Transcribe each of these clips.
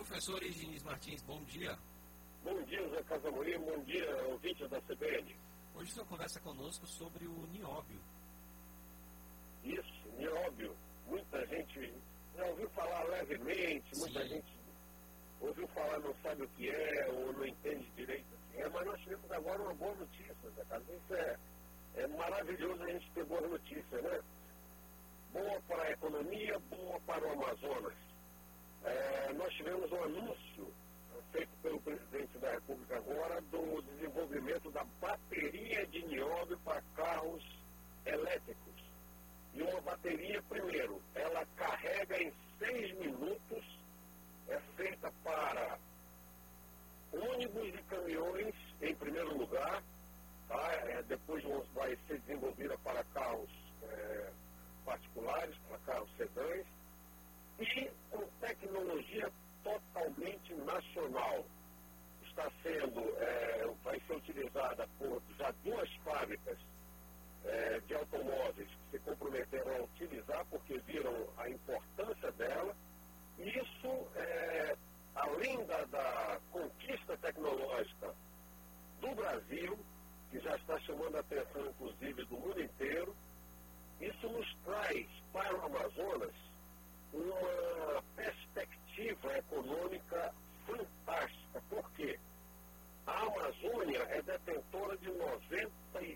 Professor Eginis Martins, bom dia. Bom dia, Zé Casamorim, bom dia, ouvintes da CBN. Hoje o senhor conversa conosco sobre o nióbio. Isso, nióbio. Muita gente já ouviu falar levemente, muita gente ouviu falar, não sabe o que é, ou não entende direito o que é, mas nós tivemos agora uma boa notícia, Zé Casamorim. Isso é maravilhoso a gente ter boas notícias, né? Boa para a economia, boa para o Amazonas. Nós tivemos um anúncio feito pelo presidente da República agora do desenvolvimento da bateria de nióbio para carros elétricos. E uma bateria, primeiro, ela carrega em 6 minutos, é feita para ônibus e caminhões, em primeiro lugar, tá? Depois vai ser desenvolvida para carros particulares, para carros sedãs, e com tecnologia totalmente nacional. Está sendo, vai ser utilizada por já 2 fábricas de automóveis que se comprometeram a utilizar porque viram a importância dela. Isso, além da conquista tecnológica do Brasil, que já está chamando a atenção, inclusive, do mundo inteiro, isso nos traz para o Amazonas uma perspectiva econômica fantástica. Por quê? A Amazônia é detentora de 98%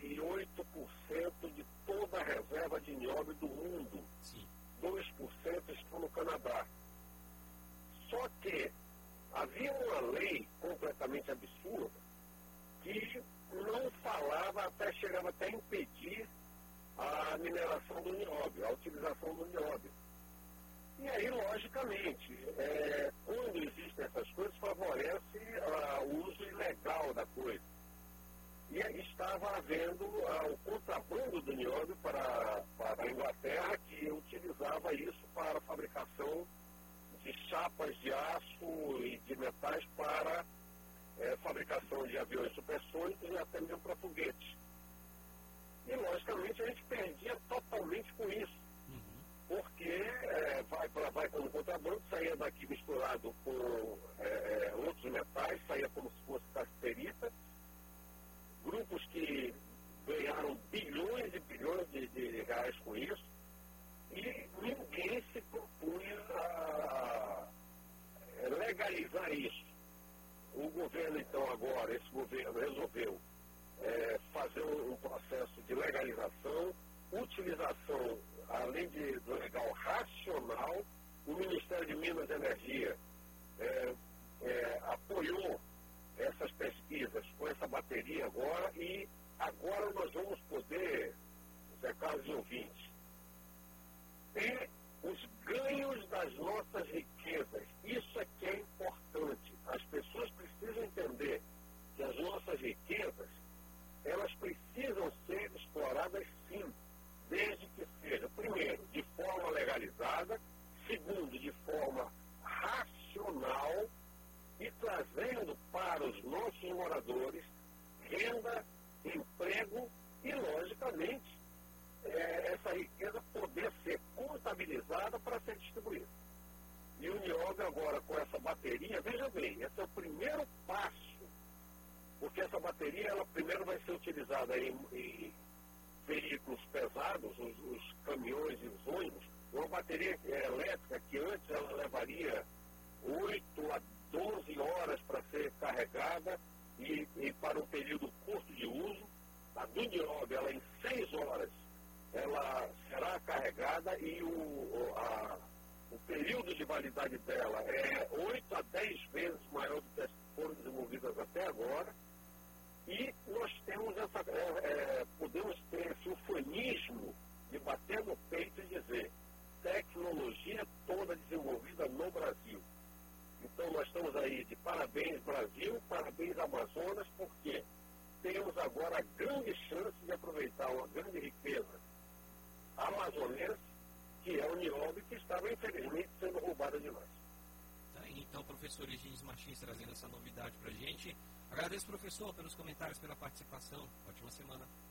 de toda a reserva de nióbio do mundo. Sim. 2% estão no Canadá. Só que havia uma lei completamente absurda que não falava, chegava até a impedir a mineração do nióbio, a utilização do nióbio. E aí, logicamente, quando existem essas coisas, favorece o uso ilegal da coisa. E estava havendo o contrabando do nióbio para a Inglaterra, que utilizava isso para a fabricação de chapas de aço e de metais para fabricação de aviões supersônicos e até mesmo para foguetes. E, logicamente, a gente perdia totalmente com isso. Porque vai como contrabando, saía daqui misturado com outros metais, saía como se fosse casterita. Grupos que ganharam bilhões e bilhões de reais com isso, e ninguém se propunha a legalizar isso. O governo, então, agora, esse governo resolveu fazer um processo de legalização, utilização, além do legal racional. O Ministério de Minas e Energia apoiou essas pesquisas com essa bateria agora, e agora nós vamos poder, Zé Carlos e ouvintes, ter os ganhos das nossas riquezas. Isso é que é importante. As pessoas precisam entender que as nossas riquezas, elas precisam ser exploradas sim, desde que seja, primeiro, de forma legalizada, segundo, de forma racional, e trazendo para os nossos moradores renda, emprego e, logicamente, essa riqueza poder ser contabilizada para ser distribuída. E o nióbio agora, com essa bateria, veja bem, esse é o primeiro passo, porque essa bateria, ela primeiro vai ser utilizada em veículos pesados, os caminhões e os ônibus. Uma bateria elétrica que antes ela levaria 8 a 12 horas para ser carregada e para um período curto de uso. A do nióbio, ela em 6 horas, ela será carregada, e o período de validade dela é 8 a 10 vezes maior do que as que foram desenvolvidas até agora. E nós temos podemos ter esse ufanismo de bater no peito e dizer: tecnologia toda desenvolvida no Brasil. Então nós estamos aí de parabéns Brasil, parabéns Amazonas, porque temos agora a grande chance de aproveitar uma grande riqueza amazonense, que é o nióbio, que estava infelizmente sendo roubada de nós. Então, professor Eginis Martins trazendo essa novidade para a gente. Agradeço, professor, pelos comentários, pela participação. Ótima semana.